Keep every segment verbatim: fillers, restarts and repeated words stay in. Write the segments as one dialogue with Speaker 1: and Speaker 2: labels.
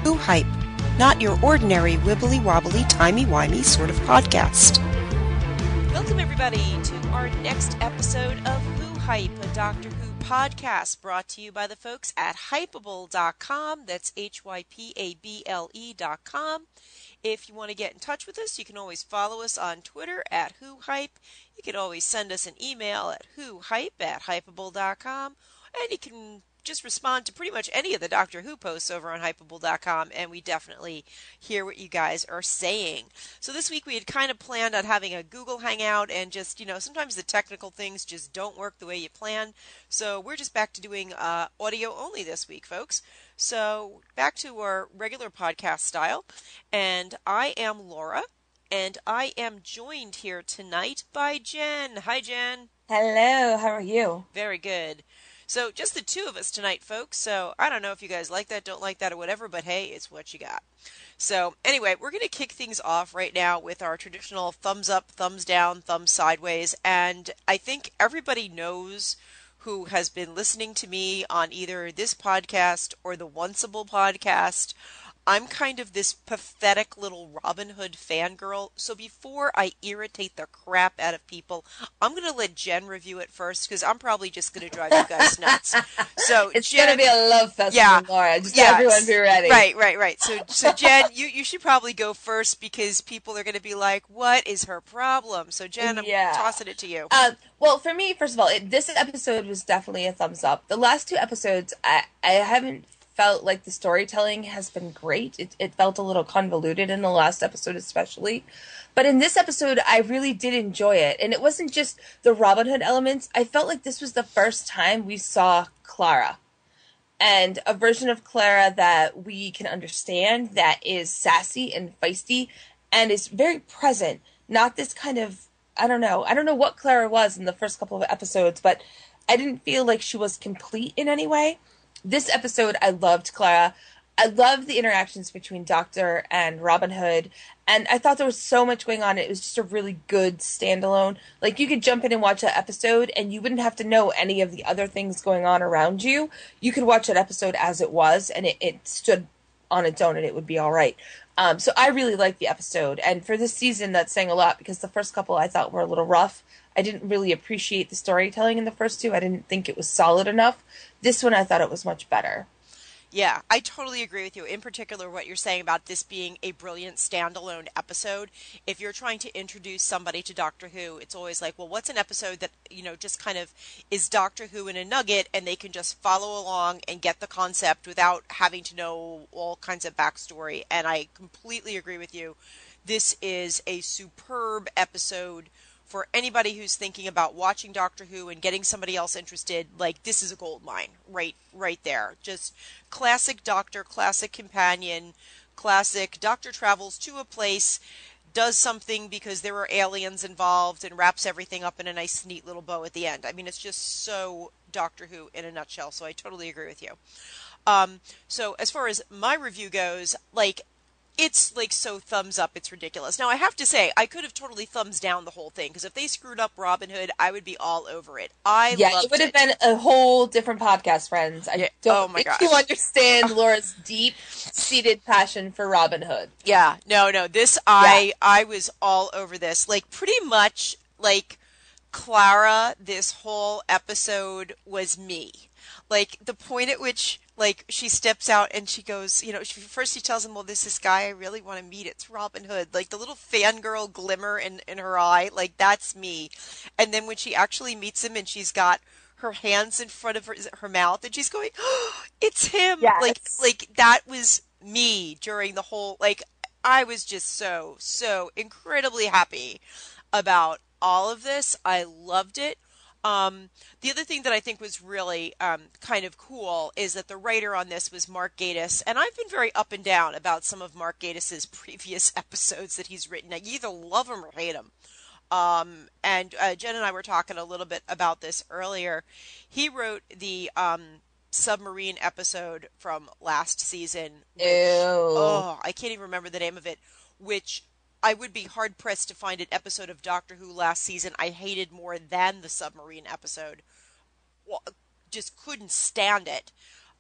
Speaker 1: Who Hype, not your ordinary wibbly-wobbly, timey-wimey sort of podcast.
Speaker 2: Welcome everybody to our next episode of Who Hype, a Doctor Who podcast brought to you by the folks at Hypable dot com. That's H Y P A B L E dot com. If you want to get in touch with us, you can always follow us on Twitter at Who Hype. You can always send us an email at whohype at hypable dot com. And you can just respond to pretty much any of the Doctor Who posts over on hypable dot com, and we definitely hear what you guys are saying. So this week we had kind of planned on having a Google Hangout, and just, you know, sometimes the technical things just don't work the way you plan. So we're just back to doing uh, audio only this week, folks. So back to our regular podcast style, and I am Laura, and I am joined here tonight by Jen. Hi, Jen.
Speaker 3: Hello, how are you?
Speaker 2: Very good. So just the two of us tonight, folks. So I don't know if you guys like that, don't like that, or whatever, but hey, it's what you got. So anyway, we're going to kick things off right now with our traditional thumbs up, thumbs down, thumbs sideways. And I think everybody knows who has been listening to me on either this podcast or the Onceable podcast. I'm kind of this pathetic little Robin Hood fangirl, so before I irritate the crap out of people, I'm going to let Jen review it first, because I'm probably just going to drive you guys nuts. So
Speaker 3: It's
Speaker 2: Jen,
Speaker 3: going to be a love festival,
Speaker 2: yeah,
Speaker 3: Laura. Just
Speaker 2: yeah,
Speaker 3: everyone be ready.
Speaker 2: Right, right, right. So, so Jen, you, you should probably go first, because people are going to be like, what is her problem? So Jen, I'm
Speaker 3: yeah.
Speaker 2: tossing it to you.
Speaker 3: Um, well, for me, first of all, it, this episode was definitely a thumbs up. The last two episodes, I, I haven't felt like the storytelling has been great. It, it felt a little convoluted in the last episode especially. But in this episode, I really did enjoy it. And it wasn't just the Robin Hood elements. I felt like this was the first time we saw Clara. And a version of Clara that we can understand, that is sassy and feisty and is very present. Not this kind of, I don't know. I don't know what Clara was in the first couple of episodes, but I didn't feel like she was complete in any way. This episode, I loved Clara. I loved the interactions between Doctor and Robin Hood. And I thought there was so much going on. It was just a really good standalone. Like, you could jump in and watch that episode, and you wouldn't have to know any of the other things going on around you. You could watch that episode as it was, and it, it stood on its own, and it would be all right. Um, so I really liked the episode. And for this season, that's saying a lot, because the first couple I thought were a little rough. I didn't really appreciate the storytelling in the first two. I didn't think it was solid enough. This one, I thought it was much better.
Speaker 2: Yeah, I totally agree with you. In particular, what you're saying about this being a brilliant standalone episode. If you're trying to introduce somebody to Doctor Who, it's always like, well, what's an episode that, you know, just kind of is Doctor Who in a nugget, and they can just follow along and get the concept without having to know all kinds of backstory. And I completely agree with you. This is a superb episode for anybody who's thinking about watching Doctor Who and getting somebody else interested. Like, this is a gold mine right right there. Just classic Doctor, classic companion, classic Doctor travels to a place, does something because there are aliens involved, and wraps everything up in a nice, neat little bow at the end. I mean, it's just so Doctor Who in a nutshell, so I totally agree with you. Um, so as far as my review goes, like, it's like so thumbs up, it's ridiculous. Now, I have to say, I could have totally thumbs down the whole thing, because if they screwed up Robin Hood, I would be all over it. I
Speaker 3: yeah,
Speaker 2: loved
Speaker 3: it would have
Speaker 2: it.
Speaker 3: been a whole different podcast, friends. I
Speaker 2: Yeah.
Speaker 3: don't
Speaker 2: Oh my
Speaker 3: think
Speaker 2: gosh.
Speaker 3: you understand Laura's deep-seated passion for Robin Hood.
Speaker 2: Yeah, no, no, this, I, yeah. I was all over this. Like, pretty much, like, Clara, this whole episode was me. Like, the point at which, like, she steps out and she goes, you know, she, first she tells him, well, this is this guy I really want to meet. It's Robin Hood. Like, the little fangirl glimmer in, in her eye, like, that's me. And then when she actually meets him and she's got her hands in front of her, her mouth and she's going, oh, it's him.
Speaker 3: Yes.
Speaker 2: Like, like, that was me during the whole, like, I was just so, so incredibly happy about all of this. I loved it. Um, the other thing that I think was really um, kind of cool is that the writer on this was Mark Gatiss, and I've been very up and down about some of Mark Gatiss's previous episodes that he's written. Now, you either love him or hate him. Um, and uh, Jen and I were talking a little bit about this earlier. He wrote the um, submarine episode from last season. Which,
Speaker 3: Ew.
Speaker 2: Oh, I can't even remember the name of it, which I would be hard-pressed to find an episode of Doctor Who last season I hated more than the submarine episode. Well, just couldn't stand it.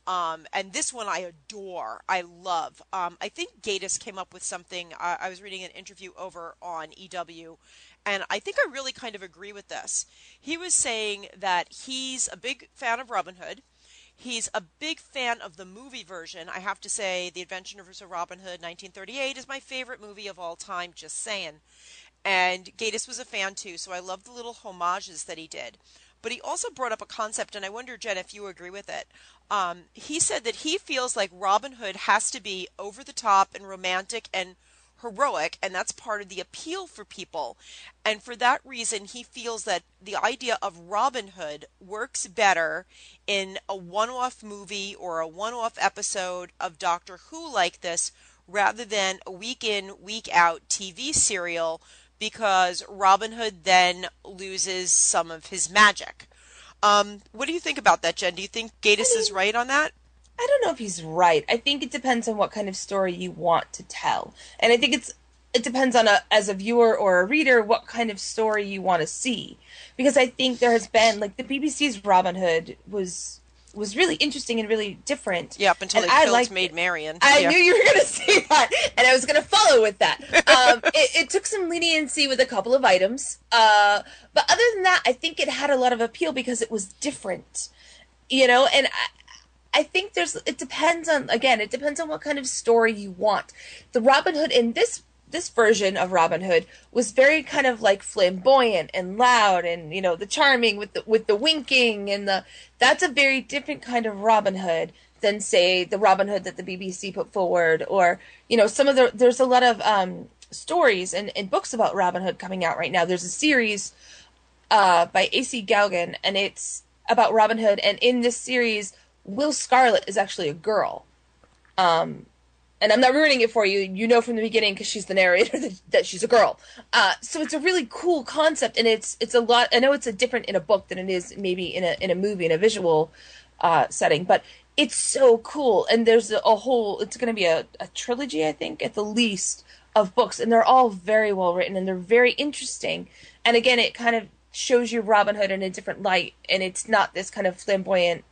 Speaker 2: Um, and this one I adore. I love. Um, I think Gatiss came up with something. Uh, I was reading an interview over on E W, and I think I really kind of agree with this. He was saying that he's a big fan of Robin Hood. He's a big fan of the movie version. I have to say, The Adventures of Robin Hood, nineteen thirty-eight, is my favorite movie of all time, just saying. And Gatiss was a fan too, so I love the little homages that he did. But he also brought up a concept, and I wonder, Jen, if you agree with it. Um, he said that he feels like Robin Hood has to be over the top and romantic and heroic, and that's part of the appeal for people. And for that reason, he feels that the idea of Robin Hood works better in a one-off movie or a one-off episode of Doctor Who like this, rather than a week in, week out T V serial, because Robin Hood then loses some of his magic. Um, what do you think about that, Jen? Do you think Gatiss
Speaker 3: I mean,
Speaker 2: is right on that?
Speaker 3: I don't know if he's right. I think it depends on what kind of story you want to tell. And I think it's it depends on a as a viewer or a reader what kind of story you want to see. Because I think there has been like the B B C's Robin Hood was was really interesting and really different.
Speaker 2: Yeah, up until
Speaker 3: and
Speaker 2: they
Speaker 3: I
Speaker 2: killed
Speaker 3: liked
Speaker 2: Maid
Speaker 3: it.
Speaker 2: Marian.
Speaker 3: I
Speaker 2: yeah.
Speaker 3: knew you were going to say that, and I was going to follow with that. Um, it, it took some leniency with a couple of items, uh, but other than that, I think it had a lot of appeal because it was different, you know. And I, I think there's. It depends on again. It depends on what kind of story you want. The Robin Hood in this this version of Robin Hood was very kind of like flamboyant and loud, and you know the charming with the with the winking and the. That's a very different kind of Robin Hood than say the Robin Hood that the B B C put forward, or you know some of the. There's a lot of um, stories and, and books about Robin Hood coming out right now. There's a series uh, by A C Galgan, and it's about Robin Hood. And in this series, Will Scarlet is actually a girl. Um, and I'm not ruining it for you. You know from the beginning because she's the narrator that, that she's a girl. Uh, so it's a really cool concept, and it's it's a lot. I know it's a different in a book than it is maybe in a in a movie in a visual uh, setting, but it's so cool. And there's a, a whole. It's going to be a, a trilogy, I think, at the least, of books, and they're all very well written and they're very interesting. And again, it kind of shows you Robin Hood in a different light, and it's not this kind of flamboyant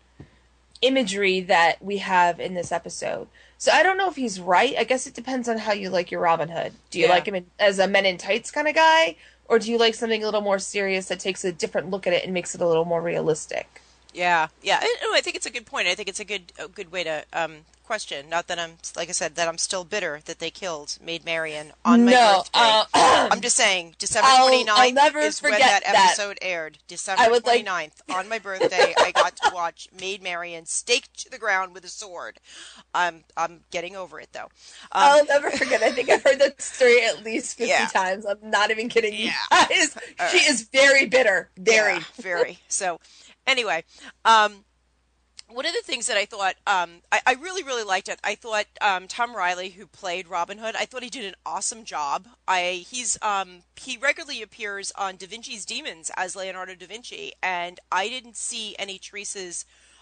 Speaker 3: imagery that we have in this episode. So I don't know if he's right. I guess it depends on how you like your Robin Hood. Do you
Speaker 2: Yeah.
Speaker 3: like him in, as a Men in Tights kind of guy, or do you like something a little more serious that takes a different look at it and makes it a little more realistic?
Speaker 2: Yeah, yeah. I, no, I think it's a good point. I think it's a good a good way to um, question. Not that I'm, like I said, that I'm still bitter that they killed Maid Marian on my
Speaker 3: No,
Speaker 2: birthday.
Speaker 3: uh,
Speaker 2: I'm just saying, December
Speaker 3: I'll- I'll
Speaker 2: twenty-ninth
Speaker 3: never
Speaker 2: is when
Speaker 3: forget
Speaker 2: that
Speaker 3: that.
Speaker 2: episode aired. December
Speaker 3: I would like-
Speaker 2: twenty-ninth, on my birthday, I got to watch Maid Marian staked to the ground with a sword. I'm I'm getting over it, though. Um,
Speaker 3: I'll never forget. I think I've heard that story at least fifty
Speaker 2: Yeah.
Speaker 3: times. I'm not even kidding you
Speaker 2: Yeah.
Speaker 3: guys. She is very bitter. Very.
Speaker 2: Yeah, very. So, anyway, um, one of the things that I thought, um, I, I really, really liked it. I thought um, Tom Riley, who played Robin Hood, I thought he did an awesome job. I he's um, he regularly appears on Da Vinci's Demons as Leonardo da Vinci, and I didn't see any traces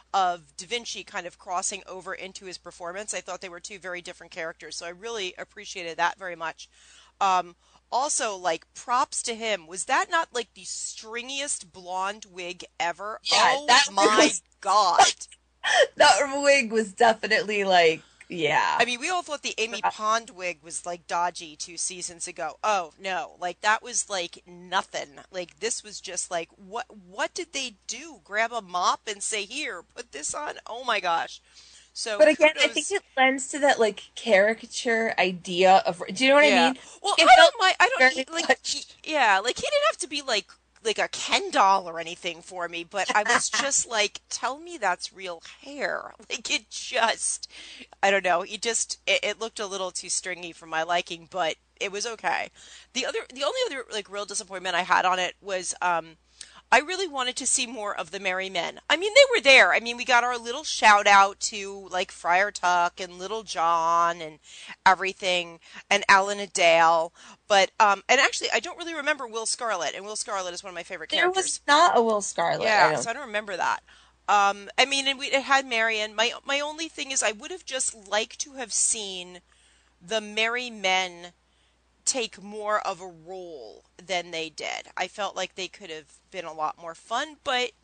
Speaker 2: of Da Vinci kind of crossing over into his performance. I thought they were two very different characters, so I really appreciated that very much. Um, Also, like, props to him. Was that not, like, the stringiest blonde wig ever?
Speaker 3: Yeah,
Speaker 2: oh,
Speaker 3: that
Speaker 2: my
Speaker 3: was-
Speaker 2: God.
Speaker 3: That wig was definitely like, yeah.
Speaker 2: I mean, we all thought the Amy Pond wig was, like, dodgy two seasons ago. Oh, no. Like, that was, like, nothing. Like, this was just, like, what What did they do? Grab a mop and say, here, put this on? Oh, my gosh. So,
Speaker 3: But again, I
Speaker 2: kudos.
Speaker 3: think it lends to that like caricature idea of. Do you know what I
Speaker 2: Yeah.
Speaker 3: mean?
Speaker 2: Well,
Speaker 3: It
Speaker 2: I don't
Speaker 3: felt
Speaker 2: mind. I don't
Speaker 3: very
Speaker 2: he- like.
Speaker 3: much-
Speaker 2: he- yeah, like he didn't have to be like like a Ken doll or anything for me, but I was just like, tell me that's real hair. Like it just, I don't know. It just it, it looked a little too stringy for my liking, but it was okay. The other, the only other like real disappointment I had on it was um. I really wanted to see more of the Merry Men. I mean, they were there. I mean, we got our little shout out to like Friar Tuck and Little John and everything, and Alan Adale. But um, and actually, I don't really remember Will Scarlet, and Will Scarlet is one of my favorite
Speaker 3: There
Speaker 2: characters.
Speaker 3: was not a Will Scarlet. I
Speaker 2: Yeah,
Speaker 3: don't-
Speaker 2: so I don't remember that. Um, I mean, and we it had Marion. My my only thing is, I would have just liked to have seen the Merry Men take more of a role than they did. I felt like they could have been a lot more fun, but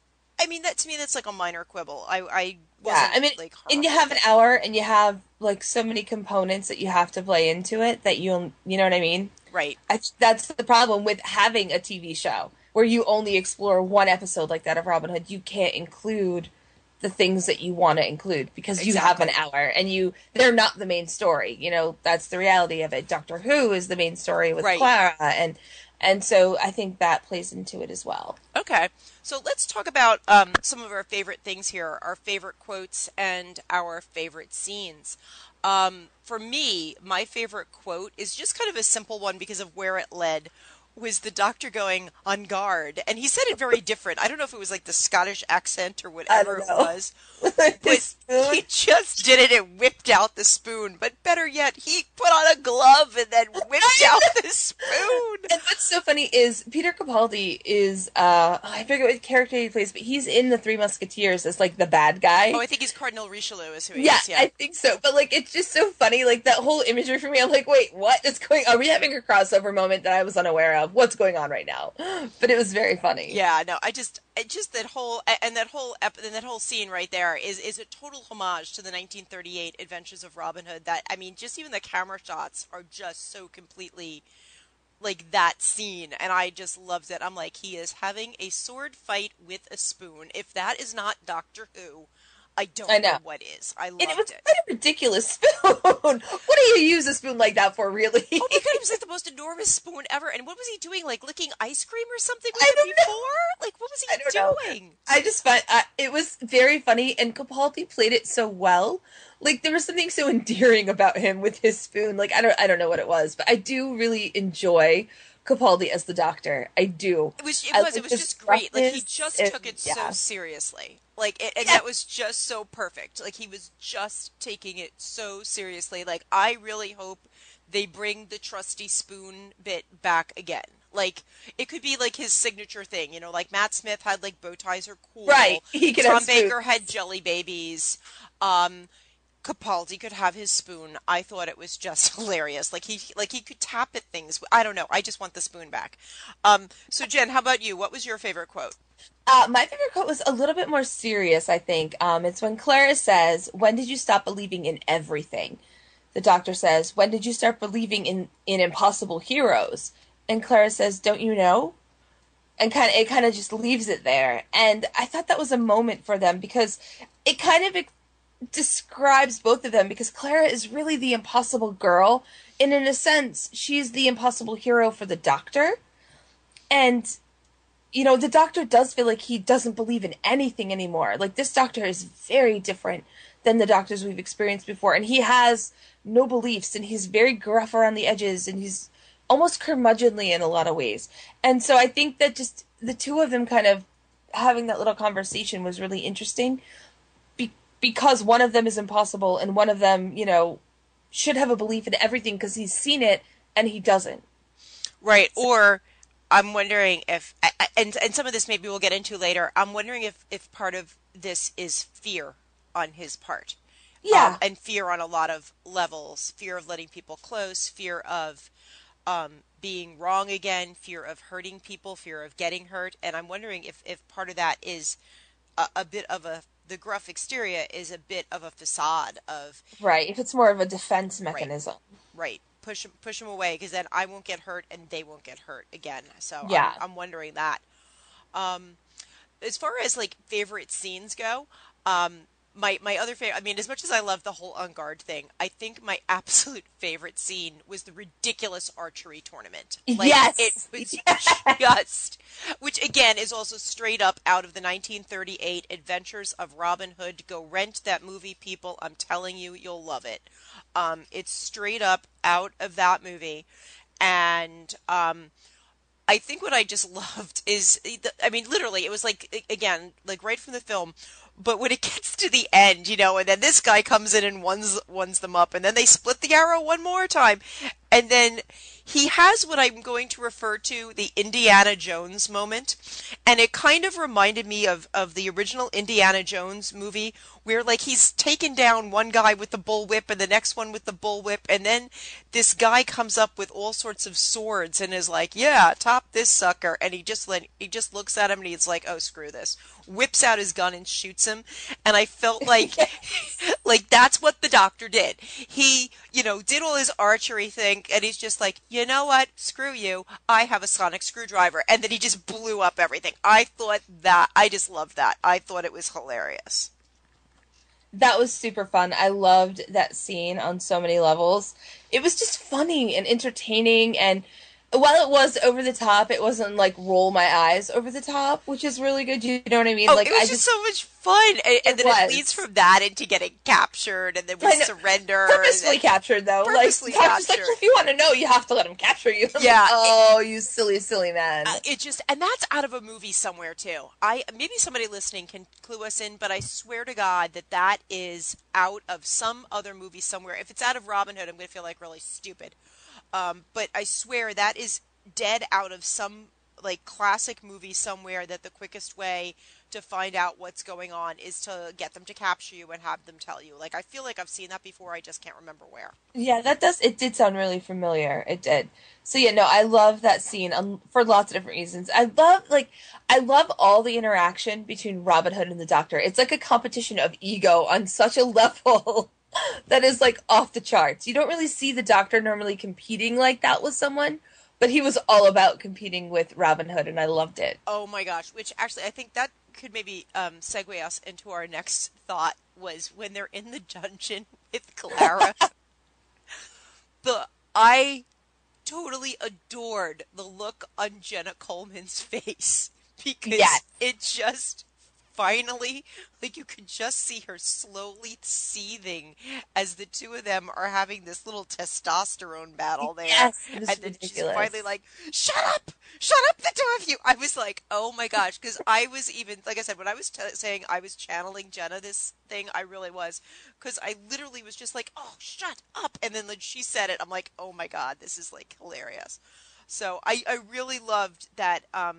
Speaker 2: I mean, that to me, that's like a minor quibble. I, I
Speaker 3: Yeah,
Speaker 2: wasn't
Speaker 3: I mean,
Speaker 2: like
Speaker 3: and you
Speaker 2: horrible
Speaker 3: have
Speaker 2: with
Speaker 3: an
Speaker 2: it.
Speaker 3: hour, and you have like so many components that you have to play into it that you'll, you know what I mean?
Speaker 2: Right.
Speaker 3: I, that's the problem with having a T V show where you only explore one episode like that of Robin Hood. You can't include the things that you want to include because you have an
Speaker 2: Exactly.
Speaker 3: hour and you they're not the main story. You know, that's the reality of it. Doctor Who is the main story with
Speaker 2: Right.
Speaker 3: Clara, and and so I think that plays into it as well.
Speaker 2: Okay. So let's talk about um, some of our favorite things here, our favorite quotes and our favorite scenes. Um, for me, my favorite quote is just kind of a simple one because of where it led. Was the doctor going on guard? And he said it very different. I don't know if it was like the Scottish accent or
Speaker 3: I
Speaker 2: whatever
Speaker 3: don't
Speaker 2: it
Speaker 3: know.
Speaker 2: was,
Speaker 3: His
Speaker 2: but
Speaker 3: spoon.
Speaker 2: he just did it and whipped out the spoon. But better yet, he put on a glove and then whipped out the spoon.
Speaker 3: And what's so funny is Peter Capaldi is uh I forget what character he plays, but he's in the Three Musketeers as like the bad guy.
Speaker 2: Oh, I think he's Cardinal Richelieu is who he
Speaker 3: Yeah,
Speaker 2: is. Yeah.
Speaker 3: I think so. But like it's just so funny, like that whole imagery for me. I'm like, wait, what is going Are we having a crossover moment that I was unaware of? What's going on right now? But it was very funny.
Speaker 2: Yeah, no, I just, it just that whole, and that whole, ep- and that whole scene right there is is a total homage to the nineteen thirty-eight Adventures of Robin Hood. That I mean, just even the camera shots are just so completely like that scene, and I just loved it. I'm like, he is having a sword fight with a spoon. If that is not Doctor Who, I
Speaker 3: I
Speaker 2: don't know
Speaker 3: know.
Speaker 2: what is. I
Speaker 3: And it was
Speaker 2: loved it.
Speaker 3: quite a ridiculous spoon. What do you use a spoon like that for, really?
Speaker 2: Oh my god, it was like the most enormous spoon ever. And what was he doing? Like licking ice cream or something with
Speaker 3: I
Speaker 2: it
Speaker 3: don't know.
Speaker 2: before? Like, what was
Speaker 3: I
Speaker 2: he
Speaker 3: don't know.
Speaker 2: doing?
Speaker 3: I just find uh, it was very funny, and Capaldi played it so well. Like there was something so endearing about him with his spoon. Like I don't, I don't know what it was, but I do really enjoy Capaldi as the Doctor. I do.
Speaker 2: It was, it
Speaker 3: I
Speaker 2: was, it
Speaker 3: like
Speaker 2: was
Speaker 3: his
Speaker 2: just great. Like he
Speaker 3: roughness
Speaker 2: just
Speaker 3: and-
Speaker 2: took it so
Speaker 3: yeah.
Speaker 2: seriously. Like, it, and
Speaker 3: Yeah.
Speaker 2: that was just so perfect. Like he was just taking it so seriously. Like I really hope they bring the trusty spoon bit back again. Like it could be like his signature thing, you know. Like Matt Smith had like bow ties are cool.
Speaker 3: Right. He could
Speaker 2: Tom
Speaker 3: have
Speaker 2: Baker
Speaker 3: spoons.
Speaker 2: had jelly babies. Um, Capaldi could have his spoon. I thought it was just hilarious. Like he like he could tap at things. I don't know. I just want the spoon back. Um, so Jen, how about you? What was your favorite quote?
Speaker 3: Uh, my favorite quote was a little bit more serious, I think. Um, it's when Clara says, "When did you stop believing in everything?" The Doctor says, "When did you start believing in, in impossible heroes?" And Clara says, "Don't you know?" And kind of, it kind of just leaves it there. And I thought that was a moment for them because it kind of ex- describes both of them because Clara is really the impossible girl. And in a sense, she's the impossible hero for the Doctor. And you know, the Doctor does feel like he doesn't believe in anything anymore. Like, this Doctor is very different than the Doctors we've experienced before. And he has no beliefs, and he's very gruff around the edges, and he's almost curmudgeonly in a lot of ways. And so I think that just the two of them kind of having that little conversation was really interesting be- because one of them is impossible, and one of them, you know, should have a belief in everything because he's seen it, and he doesn't.
Speaker 2: Right. Or I'm wondering if, and and some of this maybe we'll get into later. I'm wondering if if part of this is fear on his part.
Speaker 3: Yeah.
Speaker 2: Um, and fear on a lot of levels. Fear of letting people close. Fear of um, being wrong again. Fear of hurting people. Fear of getting hurt. And I'm wondering if if part of that is a, a bit of a the gruff exterior is a bit of a facade of
Speaker 3: Right. If it's more of a defense
Speaker 2: right.
Speaker 3: mechanism.
Speaker 2: Right. Push 'em- push them away because then I won't get hurt and they won't get hurt again. So
Speaker 3: Yeah.
Speaker 2: I'm, I'm wondering that. Um, as far as like favorite scenes go, um, my my other favorite. I mean, as much as I love the whole on guard thing, I think my absolute favorite scene was the ridiculous archery tournament. Like,
Speaker 3: Yes.
Speaker 2: it was just, which again is also straight up out of the nineteen thirty-eight Adventures of Robin Hood. Go rent that movie, people. I'm telling you, you'll love it. Um, it's straight up out of that movie, and um, I think what I just loved is, I mean, literally, it was like, again, like right from the film, but when it gets to the end, you know, and then this guy comes in and ones, ones them up, and then they split the arrow one more time, and then he has what I'm going to refer to the Indiana Jones moment, and it kind of reminded me of, of the original Indiana Jones movie, where like he's taken down one guy with the bullwhip and the next one with the bullwhip, and then this guy comes up with all sorts of swords and is like, yeah, top this sucker, and he just like he just looks at him and he's like, oh, screw this, whips out his gun and shoots him. And I felt like, like that's what the doctor did. He, you know, did all his archery thing, and he's just like, you know what? Screw you. I have a sonic screwdriver. And then he just blew up everything. I thought that, I just loved that. I thought it was hilarious.
Speaker 3: That was super fun. I loved that scene on so many levels. It was just funny and entertaining, and while it was over the top, it wasn't like roll my eyes over the top, which is really good. You know what I mean?
Speaker 2: Oh,
Speaker 3: like,
Speaker 2: it was
Speaker 3: I
Speaker 2: just, just so much fun, and, and then
Speaker 3: was.
Speaker 2: it leads from that into getting captured, and then we surrender.
Speaker 3: Purposely
Speaker 2: and,
Speaker 3: captured, though.
Speaker 2: Purposely
Speaker 3: like,
Speaker 2: captured.
Speaker 3: Like, if you want to know, you have to let him capture you.
Speaker 2: Yeah.
Speaker 3: Like, oh, you silly, silly man.
Speaker 2: Uh, it just, and that's out of a movie somewhere too. I maybe somebody listening can clue us in, but I swear to God that that is out of some other movie somewhere. If it's out of Robin Hood, I'm going to feel like really stupid. Um, but I swear that is dead out of some like classic movie somewhere, that the quickest way to find out what's going on is to get them to capture you and have them tell you. Like, I feel like I've seen that before. I just can't remember where.
Speaker 3: Yeah, that does. It did sound really familiar. It did. So yeah, no, I love that scene um, for lots of different reasons. I love like I love all the interaction between Robin Hood and the Doctor. It's like a competition of ego on such a level that is like off the charts. You don't really see the Doctor normally competing like that with someone. But he was all about competing with Robin Hood, and I loved it.
Speaker 2: Oh my gosh, which actually I think that could maybe um, segue us into our next thought, was when they're in the dungeon with Clara. the I totally adored the look on Jenna Coleman's face, because
Speaker 3: yes.
Speaker 2: it just finally, like, you could just see her slowly seething as the two of them are having this little testosterone battle there.
Speaker 3: Yes, it was
Speaker 2: and then
Speaker 3: ridiculous.
Speaker 2: she's finally like, shut up! Shut up, the two of you! I was like, oh my gosh, because I was even, like I said, when I was t- saying I was channeling Jenna this thing, I really was, because I literally was just like, oh, shut up! And then when she said it, I'm like, oh my god, this is like hilarious. So I, I really loved that, um,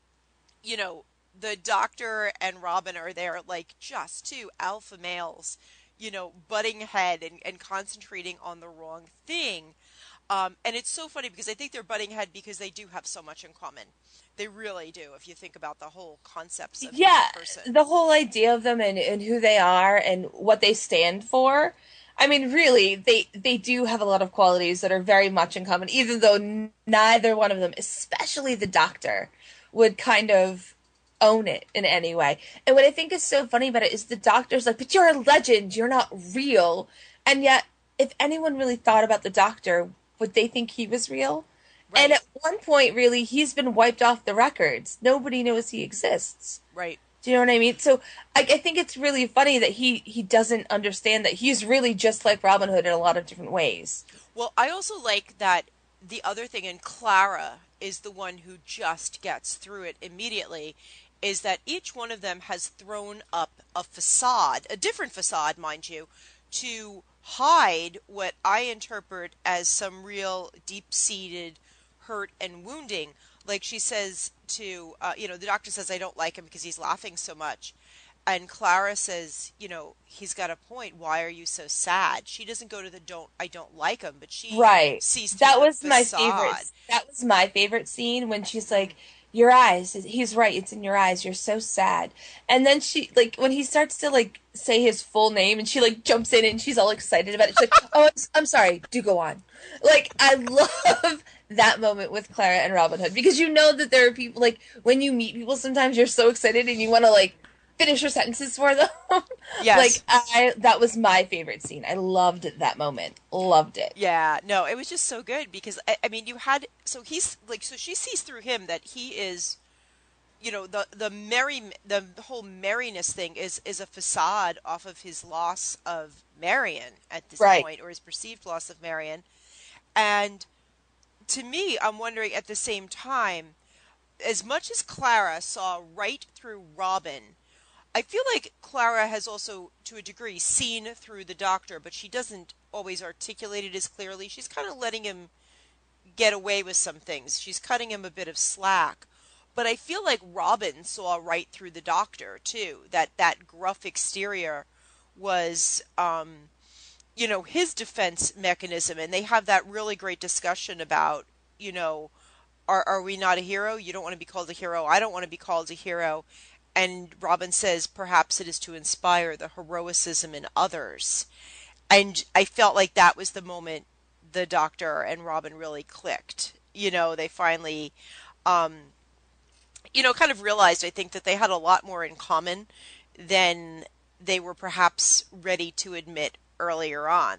Speaker 2: you know, the Doctor and Robin are there like just two alpha males, you know, butting head and, and concentrating on the wrong thing. Um, and it's so funny because I think they're butting head because they do have so much in common. They really do, if you think about the whole concepts of
Speaker 3: yeah,
Speaker 2: each person.
Speaker 3: The whole idea of them and, and who they are and what they stand for. I mean, really, they, they do have a lot of qualities that are very much in common, even though n- neither one of them, especially the Doctor, would kind of own it in any way. And what I think is so funny about it is the Doctor's like, but you're a legend, you're not real. And yet, if anyone really thought about the Doctor, would they think he was real? Right. And at one point, really, he's been wiped off the records. Nobody knows he exists.
Speaker 2: Right.
Speaker 3: Do you know what I mean? So I, I think it's really funny that he, he doesn't understand that he's really just like Robin Hood in a lot of different ways.
Speaker 2: Well, I also like that the other thing, and Clara is the one who just gets through it immediately, is that each one of them has thrown up a facade, a different facade, mind you, to hide what I interpret as some real deep-seated hurt and wounding. Like she says to, uh, you know, the Doctor says, I don't like him because he's laughing so much. And Clara says, you know, he's got a point. Why are you so sad? She doesn't go to the don't, I don't like him, but she
Speaker 3: right.
Speaker 2: sees
Speaker 3: that
Speaker 2: through
Speaker 3: was
Speaker 2: the
Speaker 3: my
Speaker 2: facade.
Speaker 3: favorite. That was my favorite scene when she's like, your eyes, he's right, it's in your eyes, you're so sad. And then she, like, when he starts to, like, say his full name, and she, like, jumps in and she's all excited about it. She's like, oh, I'm, I'm sorry, do go on. Like, I love that moment with Clara and Robin Hood, because you know that there are people, like, when you meet people, sometimes you're so excited and you want to, like, finish your sentences for them.
Speaker 2: Yes.
Speaker 3: Like, I, that was my favorite scene. I loved that moment. Loved it.
Speaker 2: Yeah, no, it was just so good because, I, I mean, you had, so he's, like, so she sees through him that he is, you know, the, the merry, the whole merriness thing is, is a facade off of his loss of Marion at this
Speaker 3: right.
Speaker 2: point, or his perceived loss of Marion. And to me, I'm wondering at the same time, as much as Clara saw right through Robin, I feel like Clara has also, to a degree, seen through the Doctor, but she doesn't always articulate it as clearly. She's kind of letting him get away with some things. She's cutting him a bit of slack. But I feel like Robin saw right through the Doctor, too. That that gruff exterior was, um, you know, his defense mechanism. And they have that really great discussion about, you know, are, are we not a hero? You don't want to be called a hero. I don't want to be called a hero. and Robin says perhaps it is to inspire the heroicism in others. And I felt like that was the moment the Doctor and Robin really clicked. You know, they finally, um, you know, kind of realized, I think, that they had a lot more in common than they were perhaps ready to admit earlier on.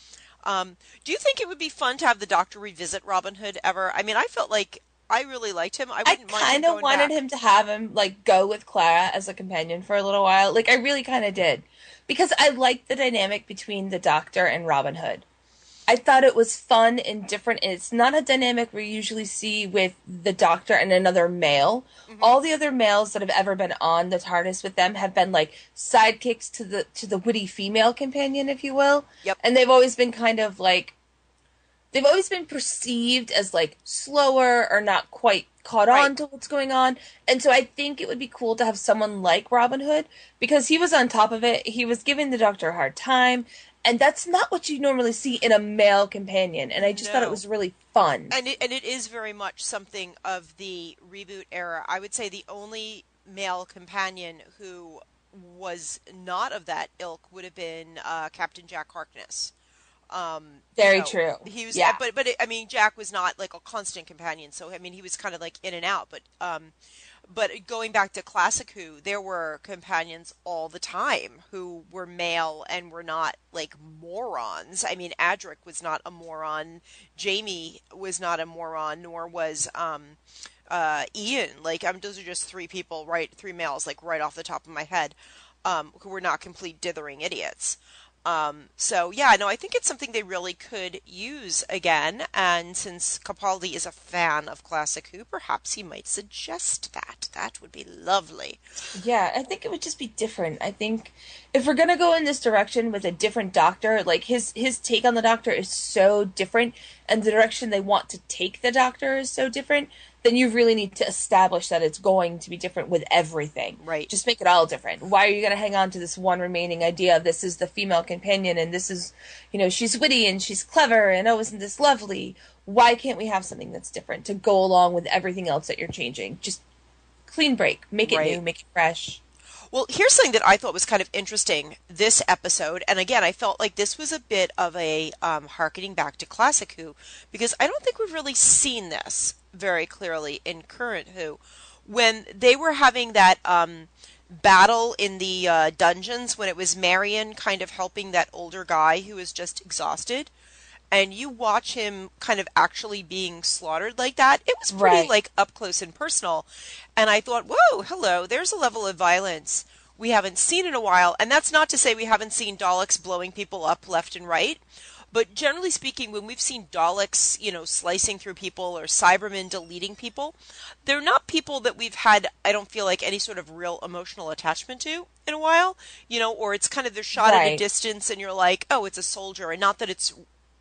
Speaker 2: Um, do you think it would be fun to have the Doctor revisit Robin Hood ever? I mean, I felt like I really liked him. I
Speaker 3: I
Speaker 2: wouldn't mind him
Speaker 3: kind of
Speaker 2: going
Speaker 3: wanted
Speaker 2: back.
Speaker 3: him to have him like go with Clara as a companion for a little while. Like I really kind of did, because I liked the dynamic between the Doctor and Robin Hood. I thought it was fun and different. It's not a dynamic we usually see with the Doctor and another male.
Speaker 2: Mm-hmm.
Speaker 3: All the other males that have ever been on the TARDIS with them have been like sidekicks to the to the witty female companion, if you will.
Speaker 2: Yep.
Speaker 3: And they've always been kind of like they've always been perceived as like slower or not quite caught
Speaker 2: Right.
Speaker 3: on to what's going on. And so I think it would be cool to have someone like Robin Hood, because he was on top of it. He was giving the Doctor a hard time. And that's not what you normally see in a male companion. And I just thought it
Speaker 2: No.
Speaker 3: was really fun.
Speaker 2: And it, and it is very much something of the reboot era. I would say the only male companion who was not of that ilk would have been uh, Captain Jack Harkness. Um, you
Speaker 3: Very
Speaker 2: know,
Speaker 3: true.
Speaker 2: He was,
Speaker 3: Yeah.
Speaker 2: but but it, I mean, Jack was not like a constant companion. So I mean, he was kind of like in and out. But um, but going back to Classic Who, there were companions all the time who were male and were not like morons. I mean, Adric was not a moron. Jamie was not a moron, nor was um, uh, Ian. Like, um, those are just three people, right? Three males, like right off the top of my head, um, who were not complete dithering idiots. Um, so yeah, no, I think it's something they really could use again. And since Capaldi is a fan of Classic Who, perhaps he might suggest that. That would be lovely.
Speaker 3: Yeah, I think it would just be different. I think if we're gonna go in this direction with a different Doctor, like his his take on the Doctor is so different, and the direction they want to take the Doctor is so different, then you really need to establish that it's going to be different with everything.
Speaker 2: Right.
Speaker 3: Just make it all different. Why are you going to hang on to this one remaining idea of this is the female companion and this is, you know, she's witty and she's clever and oh, isn't this lovely? Why can't we have something that's different to go along with everything else that you're changing? Just clean break. Make it
Speaker 2: Right.
Speaker 3: new. Make it fresh.
Speaker 2: Well, here's something that I thought was kind of interesting this episode, and again, I felt like this was a bit of a um, harkening back to Classic Who, because I don't think we've really seen this very clearly in current Who. When they were having that um, battle in the uh, dungeons, when it was Marion kind of helping that older guy who was just exhausted, and you watch him kind of actually being slaughtered like that, it was pretty
Speaker 3: Right.
Speaker 2: like up close and personal. And I thought, whoa, hello, there's a level of violence we haven't seen in a while. And that's not to say we haven't seen Daleks blowing people up left and right. But generally speaking, when we've seen Daleks, you know, slicing through people or Cybermen deleting people, they're not people that we've had, I don't feel like, any sort of real emotional attachment to in a while. You know, or it's kind of they're shot at a
Speaker 3: Right.
Speaker 2: distance and you're like, oh, it's a soldier. And not that it's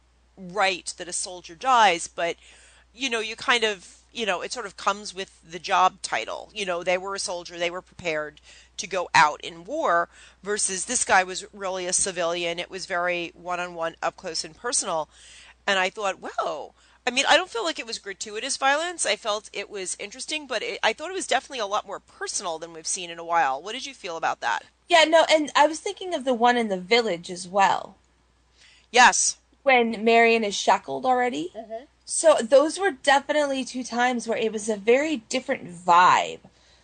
Speaker 2: right that a soldier dies, but you know, you kind of, you know, it sort of comes with the job title. You know, they were a soldier, they were prepared to go out in war, versus this guy was really a civilian. It was very one-on-one, up close and personal. And I thought, whoa. I mean, I don't feel like it was gratuitous violence. I felt it was interesting, but it, I thought it was definitely a lot more personal than we've seen in a while. What did you feel about that?
Speaker 3: Yeah, no, and I was thinking of the one in the village as well,
Speaker 2: Yes.
Speaker 3: when Marion is shackled already. So those were definitely two times where it was a very different vibe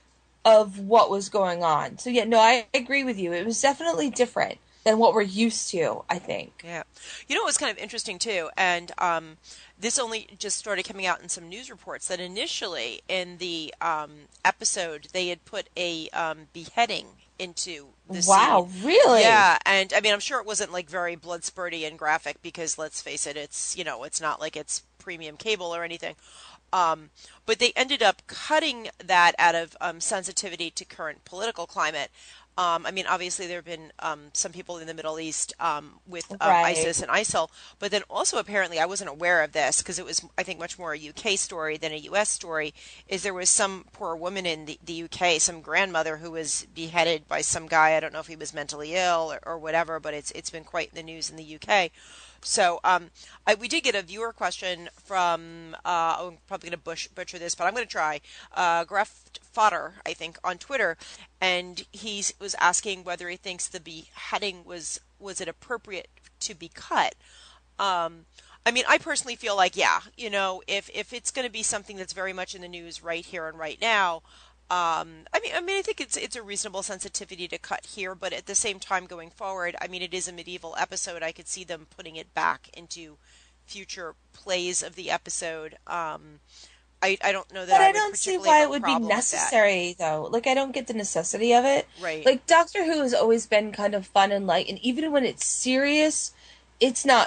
Speaker 3: of what was going on. So yeah, no, I agree with you. It was definitely different than what we're used to, I think.
Speaker 2: Yeah. You know what was kind of interesting too, and um, this only just started coming out in some news reports, that initially in the um, episode they had put a um, beheading into the
Speaker 3: Wow,
Speaker 2: scene.
Speaker 3: really?
Speaker 2: Yeah, and I mean, I'm sure it wasn't like very blood spurty and graphic, because let's face it, it's, you know, it's not like it's premium cable or anything. Um, but they ended up cutting that out of um, sensitivity to current political climate. Um, I mean, obviously there have been um, some people in the Middle East um, with um,
Speaker 3: Right.
Speaker 2: ISIS and ISIL, but then also apparently, I wasn't aware of this because it was, I think, much more a U K story than a U S story, is there was some poor woman in the, the U K, some grandmother who was beheaded by some guy. I don't know if he was mentally ill or, or whatever, but it's it's been quite in the news in the U K. So um, I, we did get a viewer question from, uh, I'm probably going to butcher this, but I'm going to try, uh, Greft Fodder, I think, on Twitter, and he was asking whether he thinks the beheading was, was it appropriate to be cut. Um, I mean, I personally feel like, yeah, you know, if, if it's going to be something that's very much in the news right here and right now, um, I mean, I mean, I think it's it's a reasonable sensitivity to cut here, but at the same time, going forward, I mean, it is a medieval episode. I could see them putting it back into future plays of the episode. Um, I I don't know that
Speaker 3: But
Speaker 2: I
Speaker 3: I
Speaker 2: would
Speaker 3: don't see
Speaker 2: particularly
Speaker 3: why
Speaker 2: have
Speaker 3: it
Speaker 2: a
Speaker 3: would be
Speaker 2: problem with that.
Speaker 3: necessary, though. Like, I don't get the necessity of it.
Speaker 2: Right.
Speaker 3: Like, Doctor Who has always been kind of fun and light, and even when it's serious, it's not,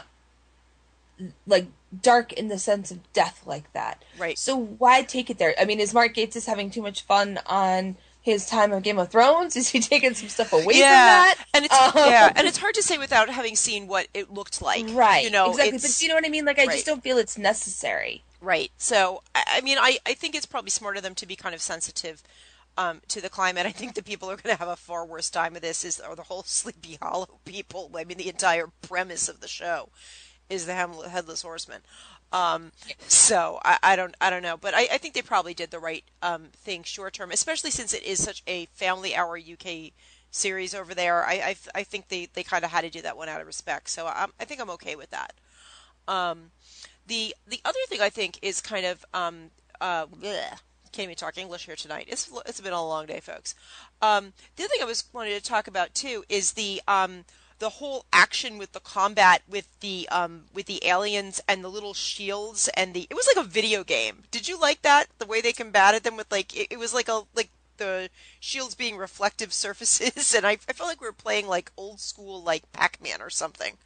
Speaker 3: like, dark in the sense of death like that.
Speaker 2: Right.
Speaker 3: So why take it there? I mean, is Mark Gatiss having too much fun on his time of Game of Thrones? Is he taking some stuff away
Speaker 2: Yeah,
Speaker 3: from that?
Speaker 2: and it's
Speaker 3: Um,
Speaker 2: yeah, and it's hard to say without having seen what it looked like.
Speaker 3: Right.
Speaker 2: You know,
Speaker 3: exactly.
Speaker 2: it's-
Speaker 3: But you know what I mean? Like, I
Speaker 2: right.
Speaker 3: just don't feel it's necessary.
Speaker 2: Right. So, I I mean, I, I think it's probably smart of them to be kind of sensitive um, to the climate. I think the people are going to have a far worse time with this is are the whole Sleepy Hollow people. I mean, the entire premise of the show is the Hem- Headless Horseman. Um, so I, I don't I don't know, but I, I think they probably did the right um, thing short term, especially since it is such a Family Hour U K series over there. I I, I think they, they kind of had to do that one out of respect. So I, I think I'm okay with that. Um, The the other thing I think is kind of um uh bleh, can't even talk English here tonight. It's it's been a long day, folks. Um, the other thing I was wanted to talk about too is the um the whole action with the combat with the um with the aliens and the little shields and the it was like a video game. Did you like that? The way they combated them with like it, it was like a like the shields being reflective surfaces and I, I felt like we were playing like old school like Pac-Man or something.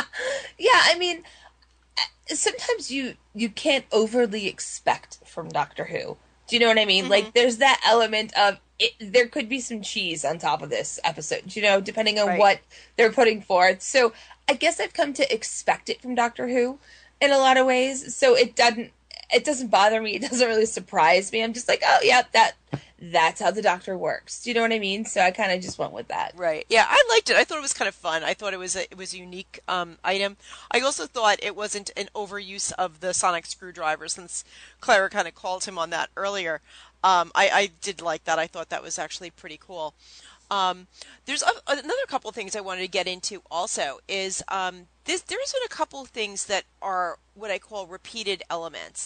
Speaker 3: Yeah, I mean, sometimes you you can't overly expect from Doctor Who. Do you know what I mean?
Speaker 2: Mm-hmm.
Speaker 3: Like, there's that element of it, there could be some cheese on top of this episode, you know, depending on
Speaker 2: Right.
Speaker 3: what they're putting forth. So I guess I've come to expect it from Doctor Who in a lot of ways. So it doesn't it doesn't bother me. It doesn't really surprise me. I'm just like, oh yeah, that that's how the Doctor works. Do you know what I mean? So I kind of just went with that.
Speaker 2: Right. Yeah, I liked it. I thought it was kind of fun. I thought it was a, it was a unique um, item. I also thought it wasn't an overuse of the sonic screwdriver, since Clara kind of called him on that earlier. Um, I, I did like that. I thought that was actually pretty cool. Um, there's a, another couple of things I wanted to get into also is um, this, there's been a couple of things that are what I call repeated elements.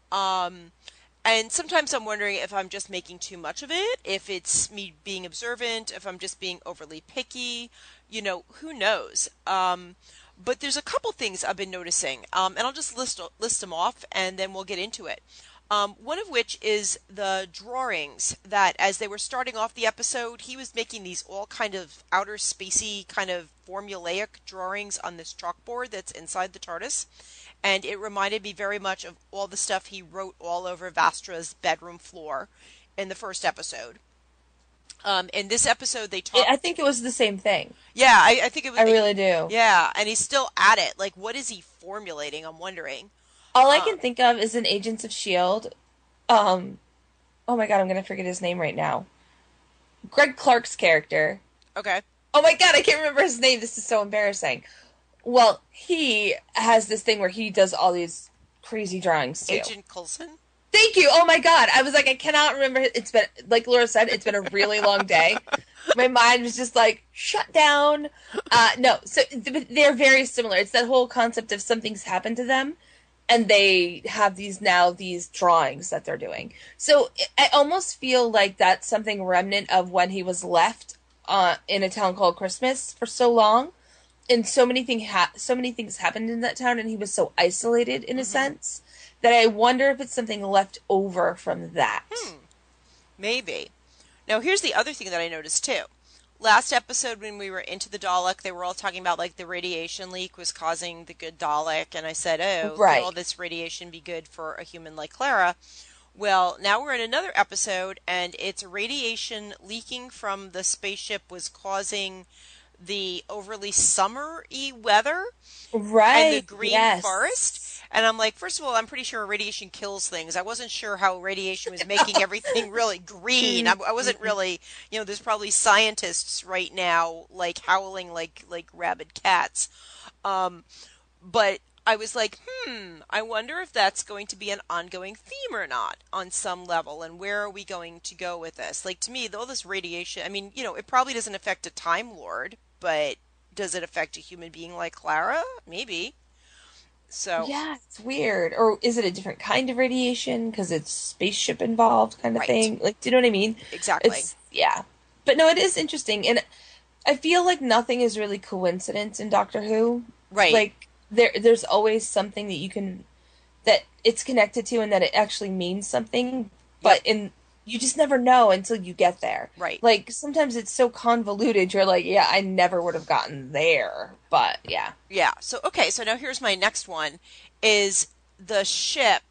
Speaker 2: Um, And sometimes I'm wondering if I'm just making too much of it, if it's me being observant, if I'm just being overly picky, you know, who knows? Um, but there's a couple things I've been noticing, um, and I'll just list list them off, and then we'll get into it. Um, one of which is the drawings that, as they were starting off the episode, he was making these all kind of outer spacey, kind of formulaic drawings on this chalkboard that's inside the TARDIS. And it reminded me very much of all the stuff he wrote all over Vastra's bedroom floor in the first episode. Um, in this episode, they talked.
Speaker 3: I think it was the same thing.
Speaker 2: Yeah, I, I think it was.
Speaker 3: I really do.
Speaker 2: Yeah, and he's still at it. Like, what is he formulating? I'm wondering.
Speaker 3: All I
Speaker 2: Uh,
Speaker 3: can think of is in Agents of S H I E L D. Um, oh my god, I'm going to forget his name right now. Greg Clark's character.
Speaker 2: Okay.
Speaker 3: Oh my god, I can't remember his name. This is so embarrassing. Well, he has this thing where he does all these crazy drawings too.
Speaker 2: Agent Coulson?
Speaker 3: Thank you. Oh my god, I was like, I cannot remember. It's been, like Laura said, it's been a really long day. My mind was just like shut down. Uh, no, so they're very similar. It's that whole concept of something's happened to them, and they have these now these drawings that they're doing. So I almost feel like that's something remnant of when he was left uh, in a town called Christmas for so long. And so many thing ha- so many things happened in that town, and he was so isolated in a
Speaker 2: Mm-hmm.
Speaker 3: sense that I wonder if it's something left over from that.
Speaker 2: Hmm. Maybe. Now, here's the other thing that I noticed too. Last episode, when we were into the Dalek, they were all talking about like the radiation leak was causing the good Dalek, and I said, "Oh,
Speaker 3: Right.
Speaker 2: could all this radiation be good for a human like Clara?" Well, now we're in another episode, and it's radiation leaking from the spaceship was causing the overly summer-y weather
Speaker 3: Right.
Speaker 2: and the green
Speaker 3: yes.
Speaker 2: forest. And I'm like, first of all, I'm pretty sure radiation kills things. I wasn't sure how radiation was making everything really green. I, I wasn't really, you know, there's probably scientists right now like howling like like rabid cats. Um, but I was like, hmm, I wonder if that's going to be an ongoing theme or not on some level, and where are we going to go with this? Like, to me, all this radiation, I mean, you know, it probably doesn't affect a Time Lord, but does it affect a human being like Clara? Maybe. So,
Speaker 3: Yeah, it's weird. Or is it a different kind of radiation because it's spaceship involved kind of
Speaker 2: right,
Speaker 3: thing? Like, do you know what I mean?
Speaker 2: exactly.
Speaker 3: It's, yeah. But no, it is interesting. And I feel like nothing is really coincidence in Doctor Who.
Speaker 2: Right.
Speaker 3: Like, there, there's always something that you can, that it's connected to and that it actually means something.
Speaker 2: Yep.
Speaker 3: But in, you just never know until you get there.
Speaker 2: Right.
Speaker 3: Like, sometimes it's so convoluted, you're like, yeah, I never would have gotten there. But, yeah.
Speaker 2: Yeah. So, okay, so now here's my next one is the ship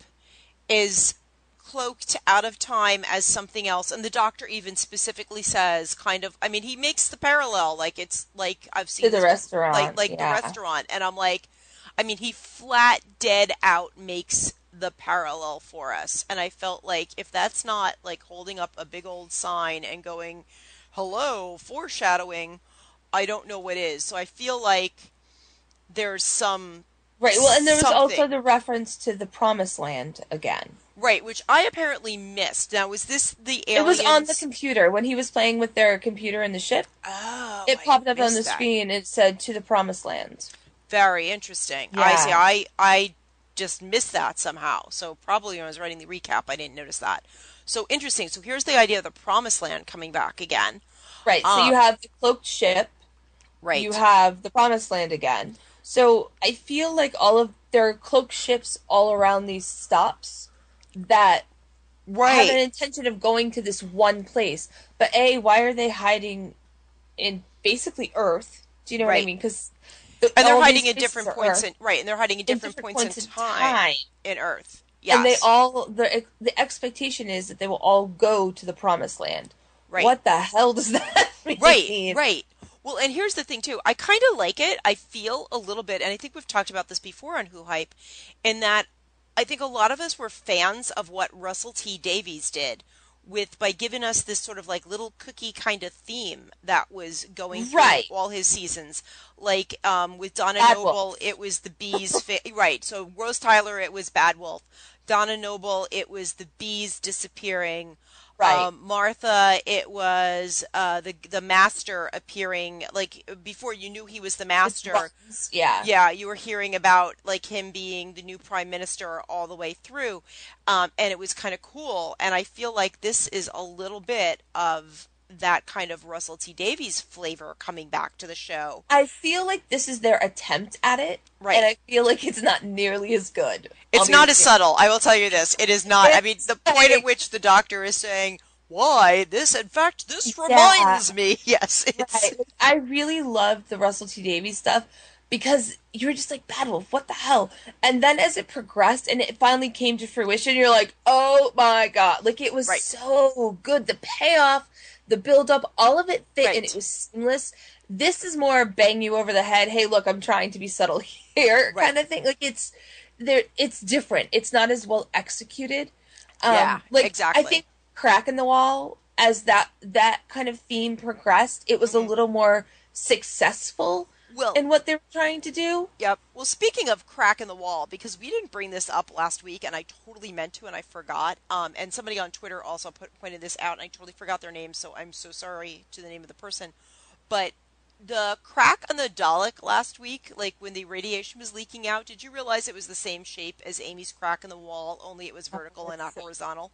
Speaker 2: is cloaked out of time as something else, and the doctor even specifically says kind of, I mean, he makes the parallel like it's like I've seen
Speaker 3: To the
Speaker 2: this,
Speaker 3: restaurant.
Speaker 2: like like
Speaker 3: yeah.
Speaker 2: the restaurant, and I'm like, I mean, he flat dead out makes the parallel for us, and I felt like if that's not like holding up a big old sign and going hello foreshadowing, I don't know what is. So I feel like there's some
Speaker 3: Right. Well, and there was
Speaker 2: something.
Speaker 3: also the reference to the Promised Land again.
Speaker 2: Right, which I apparently missed. Now, was this the
Speaker 3: It
Speaker 2: aliens?
Speaker 3: was on the computer when he was playing with their computer in the ship.
Speaker 2: Oh,
Speaker 3: It
Speaker 2: I
Speaker 3: popped up on the
Speaker 2: missed that.
Speaker 3: screen. It said "To the Promised Land."
Speaker 2: Very interesting.
Speaker 3: Yeah.
Speaker 2: I see. I I just missed that somehow. So probably when I was writing the recap, I didn't notice that. So interesting. So here's the idea of the Promised Land coming back again.
Speaker 3: Right. So
Speaker 2: Um,
Speaker 3: you have the cloaked ship.
Speaker 2: Right.
Speaker 3: You have the Promised Land again. So I feel like all of there are cloaked ships all around these stops that
Speaker 2: right.
Speaker 3: have an intention of going to this one place. But A, why are they hiding in basically Earth? Do you know what
Speaker 2: Right.
Speaker 3: I mean? Because
Speaker 2: and they're hiding at different points
Speaker 3: Earth,
Speaker 2: in right, and they're hiding at different,
Speaker 3: different
Speaker 2: points, in time, in Earth. Yes.
Speaker 3: And they all the the expectation is that they will all go to the Promised Land.
Speaker 2: Right.
Speaker 3: What the hell does that mean?
Speaker 2: Right, right. Well, and here's the thing too. I kind of like it. I feel a little bit, and I think we've talked about this before on Who Hype, in that I think a lot of us were fans of what Russell T Davies did with by giving us this sort of like little cookie kind of theme that was going through
Speaker 3: Right.
Speaker 2: all his seasons. Like um, with Donna
Speaker 3: Bad
Speaker 2: Noble,
Speaker 3: Wolf.
Speaker 2: it was the bees. Fi- right. So Rose Tyler, it was Bad Wolf. Donna Noble, it was the bees disappearing.
Speaker 3: Right.
Speaker 2: Um, Martha, it was uh, the the master appearing. Like before you knew he was the master.
Speaker 3: Buttons, yeah.
Speaker 2: Yeah, you were hearing about like him being the new prime minister all the way through, um, and it was kind of cool. And I feel like this is a little bit of that kind of Russell T Davies flavor coming back to the show.
Speaker 3: I feel like this is their attempt at it.
Speaker 2: Right.
Speaker 3: And I feel like it's not nearly as good.
Speaker 2: It's not as
Speaker 3: obviously.
Speaker 2: subtle. I will tell you this. It is not. I mean,
Speaker 3: It's
Speaker 2: the point at
Speaker 3: like-
Speaker 2: which the doctor is saying, "Why this? In fact, this reminds me." Yes, it's
Speaker 3: Right. Like, I really loved the Russell T Davies stuff because you were just like, Bad Wolf, what the hell? And then as it progressed and it finally came to fruition, you're like, oh my god. Like, it was
Speaker 2: Right.
Speaker 3: so good. The payoff, the build up, all of it fit
Speaker 2: Right.
Speaker 3: and it was seamless. This is more bang you over the head. Hey, look, I'm trying to be subtle here,
Speaker 2: Right.
Speaker 3: kind of thing. Like, it's there. It's different. It's not as well executed. Um,
Speaker 2: Yeah,
Speaker 3: like,
Speaker 2: exactly.
Speaker 3: I think Crack in the Wall, as that that kind of theme progressed, it was
Speaker 2: Mhm.
Speaker 3: a little more successful
Speaker 2: well.
Speaker 3: in what they were trying to do.
Speaker 2: Yep. Well, speaking of crack in the wall, because we didn't bring this up last week, and I totally meant to, and I forgot. Um, and somebody on Twitter also put, pointed this out, and I totally forgot their name, so I'm so sorry to the name of the person. But the crack on the Dalek last week, like when the radiation was leaking out, did you realize it was the same shape as Amy's crack in the wall, only it was vertical and not
Speaker 3: so
Speaker 2: horizontal?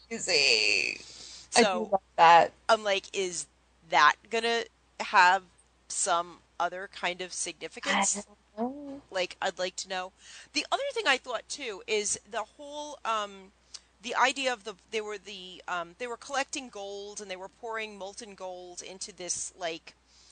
Speaker 3: Crazy. I do
Speaker 2: So
Speaker 3: love that.
Speaker 2: I'm like, is that gonna have some other kind of significance?
Speaker 3: I don't know.
Speaker 2: Like, I'd like to know. The other thing I thought too is the whole um the idea of the they were the um they were collecting gold and they were pouring molten gold into this like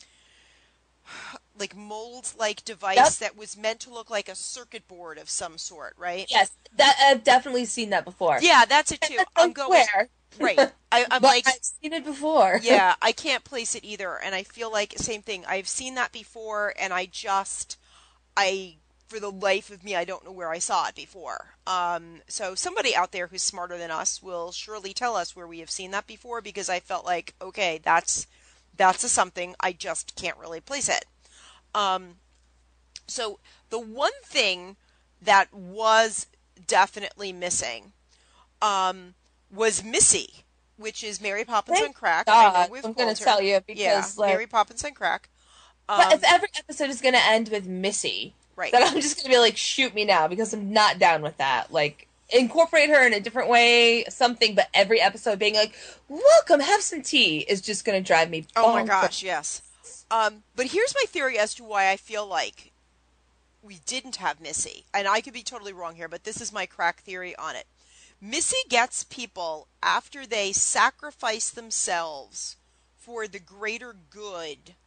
Speaker 2: like mold like device
Speaker 3: Yep.
Speaker 2: that was meant to look like a circuit board of some sort, right?
Speaker 3: Yes, that I've definitely seen that before.
Speaker 2: Yeah, that's it too. I'm going
Speaker 3: Swear,
Speaker 2: right. I, I'm
Speaker 3: but
Speaker 2: like
Speaker 3: I've seen it before.
Speaker 2: yeah, I can't place it either. And I feel like same thing. I've seen that before, and I just, I, for the life of me, I don't know where I saw it before. Um, so somebody out there who's smarter than us will surely tell us where we have seen that before, because I felt like, okay, that's, that's a something. I just can't really place it. Um, So the one thing that was definitely missing um, was Missy, which is Mary Poppins on
Speaker 3: Thank
Speaker 2: crack. I know
Speaker 3: God.
Speaker 2: we've
Speaker 3: I'm gonna
Speaker 2: called her.
Speaker 3: tell you
Speaker 2: Yeah,
Speaker 3: because like,
Speaker 2: Mary Poppins on crack.
Speaker 3: but if
Speaker 2: Um,
Speaker 3: every episode is gonna end with Missy,
Speaker 2: right.
Speaker 3: then I'm just gonna be like, shoot me now because I'm not down with that. Like, incorporate her in a different way, something. But every episode being like, "Welcome, have some tea," is just gonna drive me
Speaker 2: Oh my
Speaker 3: bonkers.
Speaker 2: gosh, yes. Um, but here's my theory as to why I feel like we didn't have Missy. And I could be totally wrong here, but this is my crack theory on it. Missy gets people after they sacrifice themselves for the greater good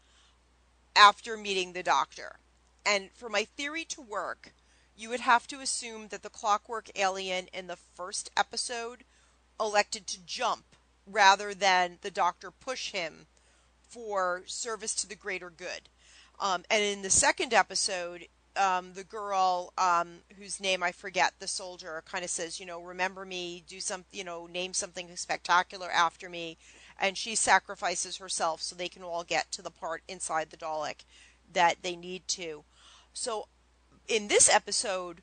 Speaker 2: after meeting the doctor. And for my theory to work, you would have to assume that the clockwork alien in the first episode elected to jump rather than the doctor push him for service to the greater good. Um, and in the second episode, um, the girl um, whose name I forget, the soldier, kind of says, you know, remember me, do some, you know, name something spectacular after me. And she sacrifices herself so they can all get to the part inside the Dalek that they need to. So in this episode,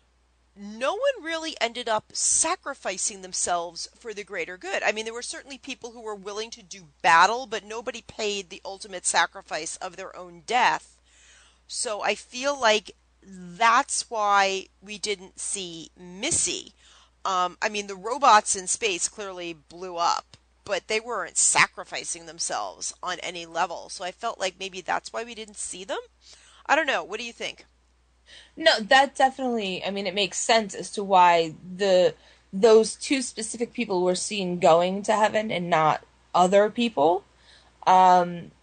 Speaker 2: no one really ended up sacrificing themselves for the greater good. I mean, there were certainly people who were willing to do battle, but nobody paid the ultimate sacrifice of their own death. So I feel like that's why we didn't see Missy. Um, I mean, the robots in space clearly blew up, but they weren't sacrificing themselves on any level. So I felt like maybe that's why we didn't see them. I don't know. What do you think?
Speaker 3: No, that definitely. I mean, it makes sense as to why the those two specific people were seen going to heaven and not other people. Um,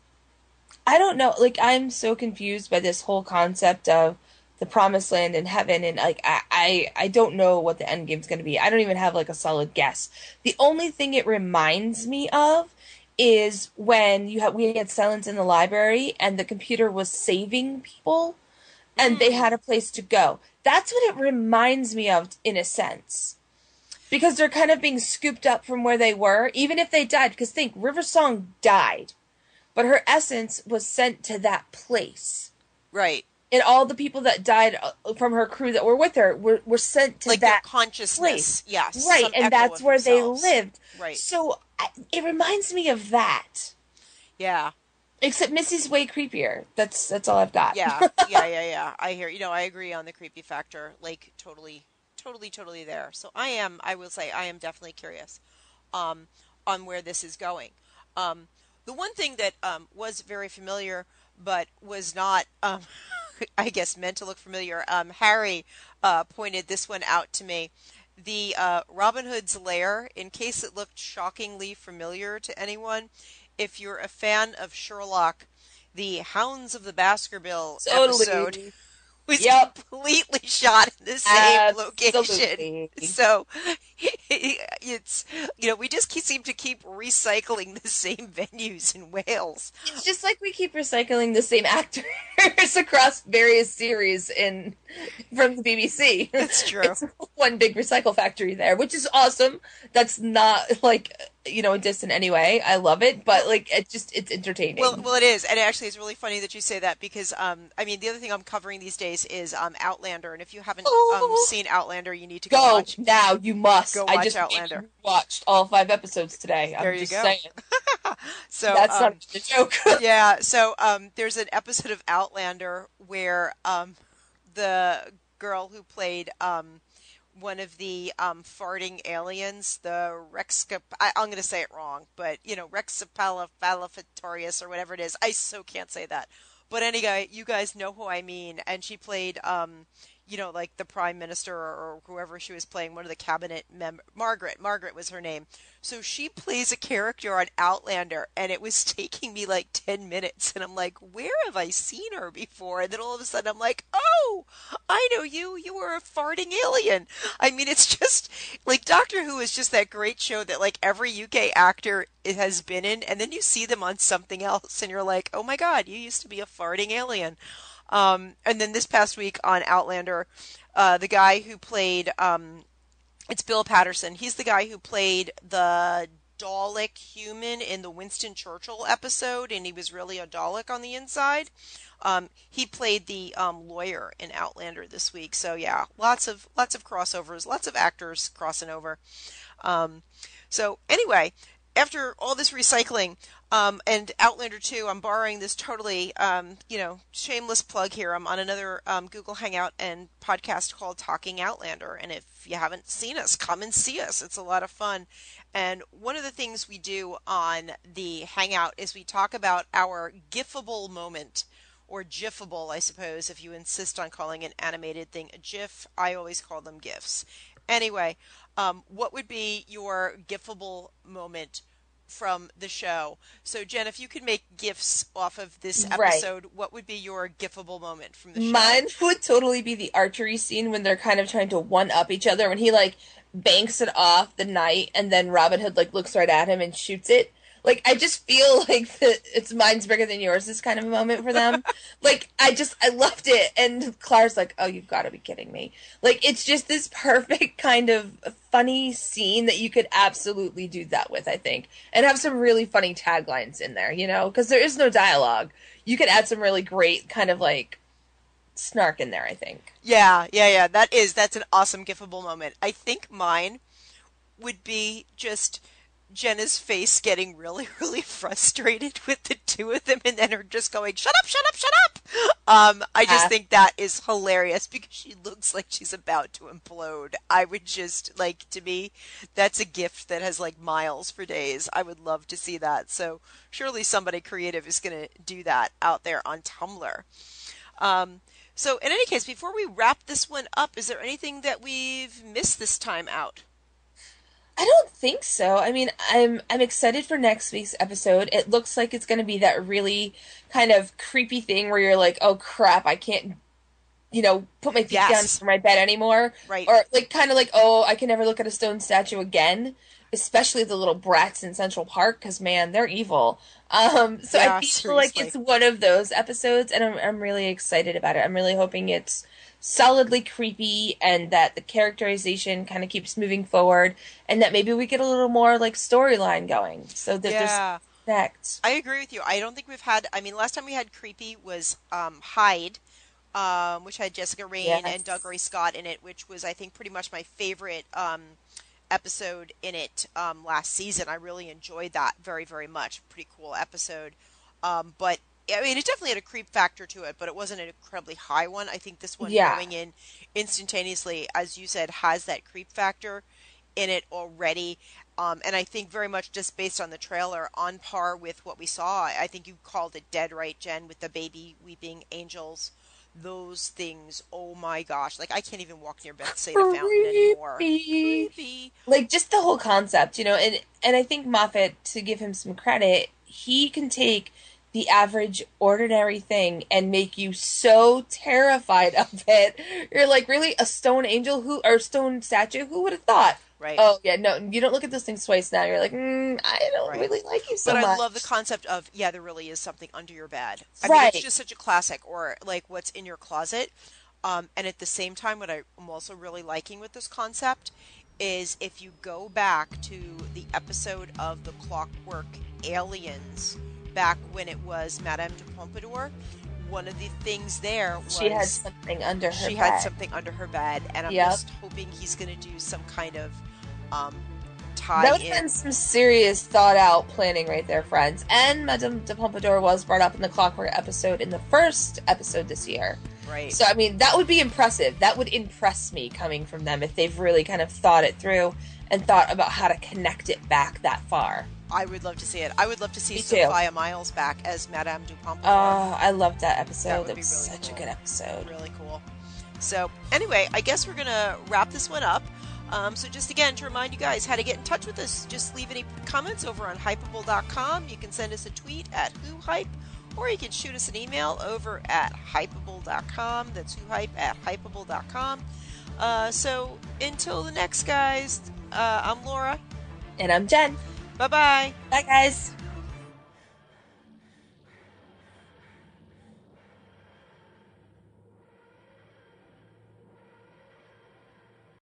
Speaker 3: I don't know. Like, I'm so confused by this whole concept of the promised land and heaven, and like, I, I, I don't know what the end game's going to be. I don't even have like a solid guess. The only thing it reminds me of is when you had we had silence in the library and the computer was saving people and they had
Speaker 2: Mm,
Speaker 3: a place to go. That's what it reminds me of in a sense. Because they're kind of being scooped up from where they were, even if they died. Because think, River Song died, but her essence was sent to that place.
Speaker 2: right.
Speaker 3: And all the people that died uh, from her crew that were with her were, were sent to
Speaker 2: Like their
Speaker 3: that
Speaker 2: consciousness.
Speaker 3: place.
Speaker 2: Yes.
Speaker 3: Right,
Speaker 2: Some
Speaker 3: and
Speaker 2: echo
Speaker 3: that's
Speaker 2: of
Speaker 3: where they
Speaker 2: themselves.
Speaker 3: lived.
Speaker 2: Right.
Speaker 3: So I, it reminds me of that.
Speaker 2: Yeah.
Speaker 3: Except Missy's way creepier. That's that's all I've got.
Speaker 2: Yeah. Yeah. Yeah. Yeah. I hear, you know, I agree on the creepy factor. Like, totally, totally, totally there. So I am, I will say, I am definitely curious um, on where this is going. Um, the one thing that um, was very familiar, but was not, um, I guess, meant to look familiar, um, Harry uh, pointed this one out to me. The uh, Robin Hood's lair, in case it looked shockingly familiar to anyone, if you're a fan of Sherlock, the Hounds of the Baskerville episode
Speaker 3: Totally.
Speaker 2: was
Speaker 3: Yep.
Speaker 2: completely shot in the same location.
Speaker 3: Absolutely.
Speaker 2: So it's, you know, we just keep, seem to keep recycling the same venues in Wales.
Speaker 3: It's just like we keep recycling the same actors across various series in from the B B C.
Speaker 2: That's true.
Speaker 3: It's one big recycle factory there, which is awesome. That's not like, you know, a diss in any way. I love it, but like it just it's entertaining.
Speaker 2: Well, well, it is, and actually, it's really funny that you say that because, um, I mean, the other thing I'm covering these days is um, Outlander, and if you haven't um,
Speaker 3: Oh,
Speaker 2: seen Outlander, you need to go
Speaker 3: go
Speaker 2: watch.
Speaker 3: now, you must.
Speaker 2: Go
Speaker 3: I
Speaker 2: watch
Speaker 3: just
Speaker 2: Outlander.
Speaker 3: watched all five episodes today.
Speaker 2: There
Speaker 3: I'm
Speaker 2: you
Speaker 3: just
Speaker 2: go.
Speaker 3: saying.
Speaker 2: So
Speaker 3: That's
Speaker 2: um,
Speaker 3: not a joke.
Speaker 2: yeah, so um, there's an episode of Outlander where um, the girl who played um, one of the um, farting aliens, the Rexca, I, I'm going to say it wrong, but you know, Rexapalafatorius or whatever it is. I so can't say that. But anyway, you guys know who I mean. And she played, um, you know, like the prime minister or, or whoever she was playing, one of the cabinet members. Margaret. Margaret was her name. So she plays a character on Outlander, and it was taking me like ten minutes. And I'm like, where have I seen her before? And then all of a sudden I'm like, oh, I know you. You were a farting alien. I mean, it's just like Doctor Who is just that great show that like every U K actor it has been in, and then you see them on something else, and you're like, oh my God, you used to be a farting alien. Um, and then this past week on Outlander, uh, the guy who played, um, it's Bill Patterson. He's the guy who played the Dalek human in the Winston Churchill episode, and he was really a Dalek on the inside. Um, he played the um, lawyer in Outlander this week. So yeah, lots of lots of crossovers, lots of actors crossing over. Um, so anyway, after all this recycling, um, and Outlander two, I'm borrowing this totally, um, you know, shameless plug here. I'm on another um, Google Hangout and podcast called Talking Outlander. And if you haven't seen us, come and see us. It's a lot of fun. And one of the things we do on the Hangout is we talk about our GIFable moment, or GIFable, I suppose, if you insist on calling an animated thing a GIF. I always call them GIFs. Anyway, um, what would be your GIFable moment from the show? So, Jen, if you could make GIFs off of this episode, right, what would be your GIFable moment from the show?
Speaker 3: Mine would totally be the archery scene when they're kind of trying to one-up each other, when he, like, banks it off the knight, and then Robin Hood, like, looks right at him and shoots it. Like, I just feel like the, it's mine's bigger than yours, this kind of a moment for them. Like, I just, I loved it. And Clara's like, oh, you've got to be kidding me. Like, it's just this perfect kind of funny scene that you could absolutely do that with, I think. And have some really funny taglines in there, you know? Because there is no dialogue. You could add some really great kind of, like, snark in there, I think.
Speaker 2: Yeah, yeah, yeah. That is, that's an awesome GIFable moment. I think mine would be just Jenna's face getting really, really frustrated with the two of them, and then her just going, shut up, shut up, shut up. Um, I just yeah. think that is hilarious because she looks like she's about to implode. I would just, like, to me, that's a gift that has, like, miles for days. I would love to see that. So surely somebody creative is going to do that out there on Tumblr. Um, so in any case, before we wrap this one up, is there anything that we've missed this time out?
Speaker 3: I don't think so. I mean, I'm I'm excited for next week's episode. It looks like it's going to be that really kind of creepy thing where you're like, oh crap, I can't, you know, put my feet yes. down for my bed anymore.
Speaker 2: Right.
Speaker 3: Or like kind of like, oh, I can never look at a stone statue again. Especially the little brats in Central Park, because man, they're evil. Um, so yeah, I feel seriously. like it's one of those episodes, and I'm I'm really excited about it. I'm really hoping it's solidly creepy, and that the characterization kind of keeps moving forward, and that maybe we get a little more like storyline going, so that
Speaker 2: yeah.
Speaker 3: there's next.
Speaker 2: I agree with you. I don't think we've had. I mean, last time we had creepy was um, Hyde, um, which had Jessica Raine yes. and Dougray Scott in it, which was I think pretty much my favorite um, episode in it um, last season. I really enjoyed that very, very much. Pretty cool episode, um, but. I mean, it definitely had a creep factor to it, but it wasn't an incredibly high one. I think this one
Speaker 3: yeah.
Speaker 2: going in instantaneously, as you said, has that creep factor in it already. Um, and I think very much just based on the trailer, on par with what we saw. I think you called it dead right, Jen, with the baby weeping angels. Those things, oh my gosh. Like, I can't even walk near Bethsaida Fountain anymore. Creepy.
Speaker 3: Like, just the whole concept, you know, and, and I think Moffat, to give him some credit, he can take the average, ordinary thing and make you so terrified of it. You're like, really? A stone angel who, or stone statue? Who would have thought?
Speaker 2: Right.
Speaker 3: Oh, yeah, no, you don't look at those things twice now. You're like, mm, I don't right. really like you so
Speaker 2: but
Speaker 3: much.
Speaker 2: But I love the concept of, yeah, there really is something under your bed. I
Speaker 3: right.
Speaker 2: mean, it's just such a classic, or like what's in your closet. Um, and at the same time, what I'm also really liking with this concept is if you go back to the episode of The Clockwork Aliens, back when it was Madame de Pompadour, one of the things there was
Speaker 3: she had something under her
Speaker 2: she
Speaker 3: bed.
Speaker 2: had something under her bed, and I'm
Speaker 3: yep.
Speaker 2: just hoping he's going to do some kind of um, tie
Speaker 3: that would
Speaker 2: in.
Speaker 3: have been some serious thought out planning right there, friends. And Madame de Pompadour was brought up in the Clockwork episode in the first episode this year.
Speaker 2: Right.
Speaker 3: So I mean, that would be impressive. That would impress me coming from them if they've really kind of thought it through and thought about how to connect it back that far.
Speaker 2: I would love to see it. I would love to see
Speaker 3: Me
Speaker 2: Sophia Myles back as Madame du Pompadour.
Speaker 3: Oh, I loved that episode.
Speaker 2: That,
Speaker 3: that was
Speaker 2: really
Speaker 3: such
Speaker 2: cool.
Speaker 3: a good episode.
Speaker 2: Really cool. So, anyway, I guess we're going to wrap this one up. Um, so just again, to remind you guys how to get in touch with us, just leave any comments over on hypable dot com. You can send us a tweet at whohype, or you can shoot us an email over at hypable dot com. That's whohype at hypable dot com. Uh, so, until the next, guys, uh, I'm Laura.
Speaker 3: And I'm Jen.
Speaker 2: Bye-bye.
Speaker 3: Bye, guys.